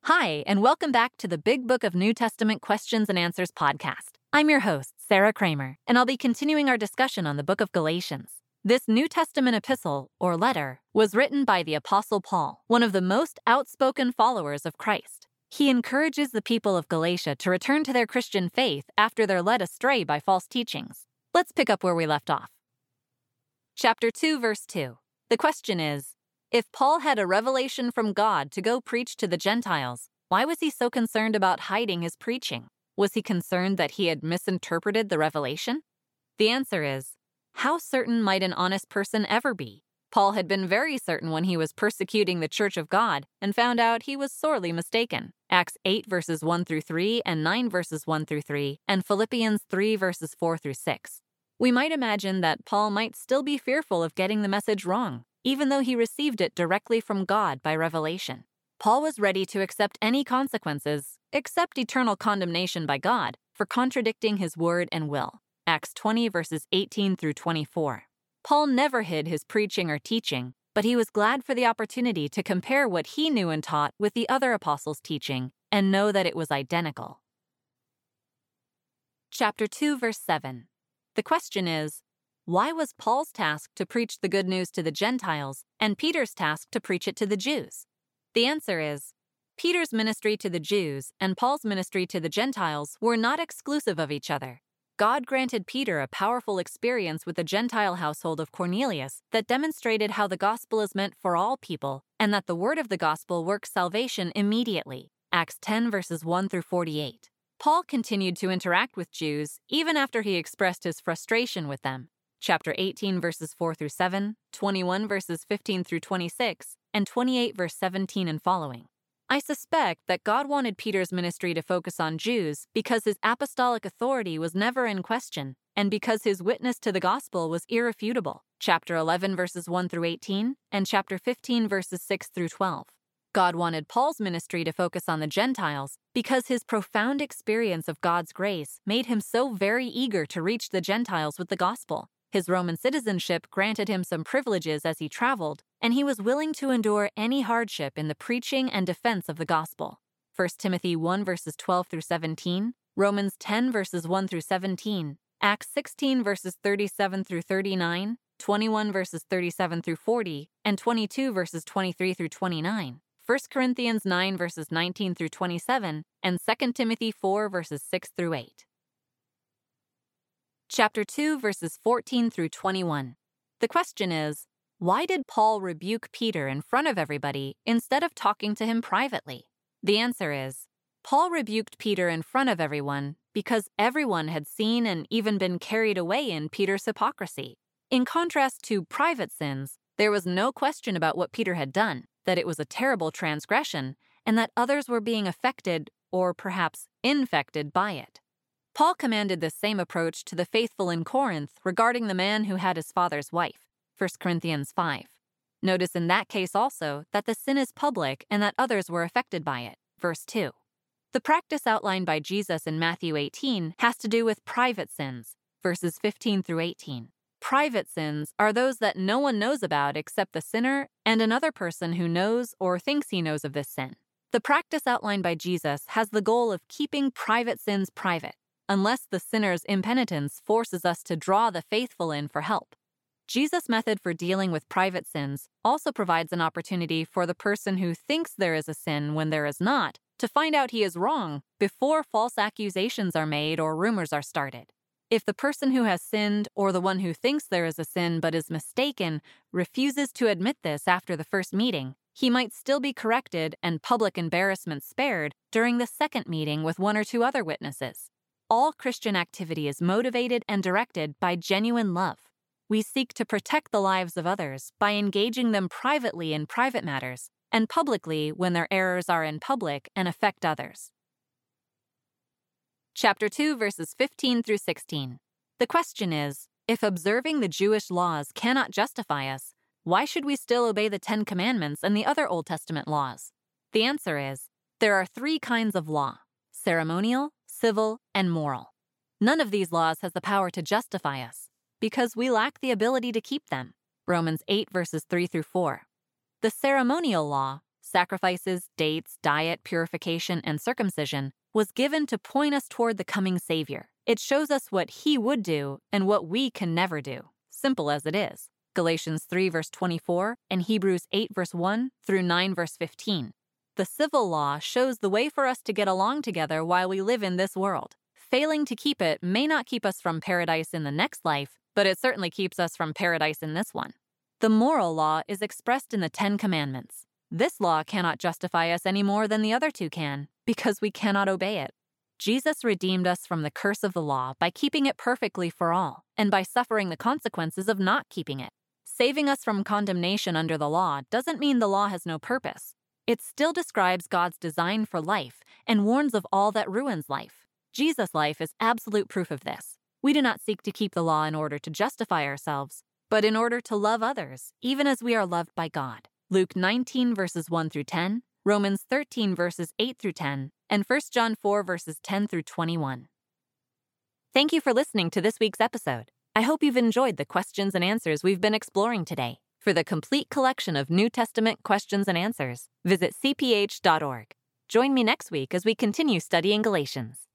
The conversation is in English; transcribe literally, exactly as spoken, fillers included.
Hi, and welcome back to the Big Book of New Testament Questions and Answers podcast. I'm your host, Sarah Kramer, and I'll be continuing our discussion on the book of Galatians. This New Testament epistle, or letter, was written by the Apostle Paul, one of the most outspoken followers of Christ. He encourages the people of Galatia to return to their Christian faith after they're led astray by false teachings. Let's pick up where we left off. Chapter two, verse two. The question is, if Paul had a revelation from God to go preach to the Gentiles, why was he so concerned about hiding his preaching? Was he concerned that he had misinterpreted the revelation? The answer is, how certain might an honest person ever be? Paul had been very certain when he was persecuting the church of God and found out he was sorely mistaken. Acts eight verses one through three and nine verses one through three and Philippians three verses four through six. We might imagine that Paul might still be fearful of getting the message wrong, even though he received it directly from God by revelation. Paul was ready to accept any consequences, except eternal condemnation by God, for contradicting his word and will. Acts twenty verses eighteen through twenty-four. Paul never hid his preaching or teaching, but he was glad for the opportunity to compare what he knew and taught with the other apostles' teaching and know that it was identical. Chapter two, verse seven. The question is, why was Paul's task to preach the good news to the Gentiles and Peter's task to preach it to the Jews? The answer is, Peter's ministry to the Jews and Paul's ministry to the Gentiles were not exclusive of each other. God granted Peter a powerful experience with the Gentile household of Cornelius that demonstrated how the gospel is meant for all people and that the word of the gospel works salvation immediately. Acts ten verses one through forty-eight. Paul continued to interact with Jews even after he expressed his frustration with them. Chapter eighteen verses four through seven, twenty-one verses fifteen through twenty-six, and twenty-eight verse seventeen and following. I suspect that God wanted Peter's ministry to focus on Jews because his apostolic authority was never in question and because his witness to the gospel was irrefutable. Chapter eleven verses one through eighteen and chapter fifteen verses six through twelve. God wanted Paul's ministry to focus on the Gentiles because his profound experience of God's grace made him so very eager to reach the Gentiles with the gospel. His Roman citizenship granted him some privileges as he traveled, and he was willing to endure any hardship in the preaching and defense of the gospel. First Timothy one verses twelve through seventeen, Romans ten verses one through seventeen, Acts sixteen verses thirty-seven through thirty-nine, twenty-one verses thirty-seven through forty, and twenty-two verses twenty-three through twenty-nine, First Corinthians nine verses nineteen through twenty-seven, and Second Timothy four verses six through eight. Chapter two, verses fourteen through twenty-one. The question is, why did Paul rebuke Peter in front of everybody instead of talking to him privately? The answer is, Paul rebuked Peter in front of everyone because everyone had seen and even been carried away in Peter's hypocrisy. In contrast to private sins, there was no question about what Peter had done, that it was a terrible transgression, and that others were being affected, or perhaps infected, by it. Paul commanded the same approach to the faithful in Corinth regarding the man who had his father's wife, First Corinthians five. Notice in that case also that the sin is public and that others were affected by it, verse two. The practice outlined by Jesus in Matthew eighteen has to do with private sins, verses fifteen through eighteen. Private sins are those that no one knows about except the sinner and another person who knows or thinks he knows of this sin. The practice outlined by Jesus has the goal of keeping private sins private, unless the sinner's impenitence forces us to draw the faithful in for help. Jesus' method for dealing with private sins also provides an opportunity for the person who thinks there is a sin when there is not to find out he is wrong before false accusations are made or rumors are started. If the person who has sinned or the one who thinks there is a sin but is mistaken refuses to admit this after the first meeting, he might still be corrected and public embarrassment spared during the second meeting with one or two other witnesses. All Christian activity is motivated and directed by genuine love. We seek to protect the lives of others by engaging them privately in private matters and publicly when their errors are in public and affect others. Chapter two, verses fifteen through sixteen. The question is, if observing the Jewish laws cannot justify us, why should we still obey the Ten Commandments and the other Old Testament laws? The answer is, there are three kinds of law: ceremonial, civil, and moral. None of these laws has the power to justify us, because we lack the ability to keep them. Romans eight verses three through four. The ceremonial law, sacrifices, dates, diet, purification, and circumcision, was given to point us toward the coming Savior. It shows us what He would do and what we can never do, simple as it is. Galatians three verse twenty-four and Hebrews eight verse one through nine verse fifteen. The civil law shows the way for us to get along together while we live in this world. Failing to keep it may not keep us from paradise in the next life, but it certainly keeps us from paradise in this one. The moral law is expressed in the Ten Commandments. This law cannot justify us any more than the other two can, because we cannot obey it. Jesus redeemed us from the curse of the law by keeping it perfectly for all, and by suffering the consequences of not keeping it. Saving us from condemnation under the law doesn't mean the law has no purpose. It still describes God's design for life and warns of all that ruins life. Jesus' life is absolute proof of this. We do not seek to keep the law in order to justify ourselves, but in order to love others, even as we are loved by God. Luke nineteen verses one through ten, Romans thirteen verses eight through ten, and First John four verses ten through twenty-one. Thank you for listening to this week's episode. I hope you've enjoyed the questions and answers we've been exploring today. For the complete collection of New Testament questions and answers, visit c p h dot org. Join me next week as we continue studying Galatians.